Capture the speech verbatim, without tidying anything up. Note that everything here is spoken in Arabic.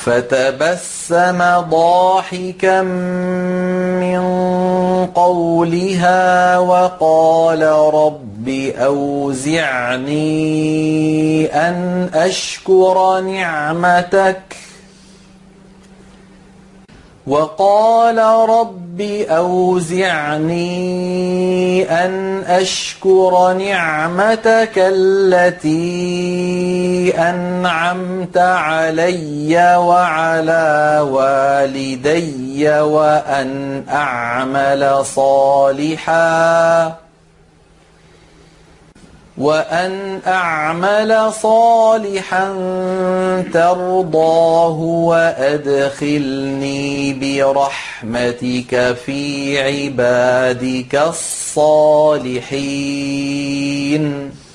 فتبسم ضاحكا من قولها وقال رب أوزعني أن أشكر نعمتك وقال رب أوزعني أن أشكر نعمتك التي أنعمت علي وعلى والدي وأن أعمل صالحا وأن أعمل صالحا ترضاه وأدخلني برحمتك في عبادك الصالحين.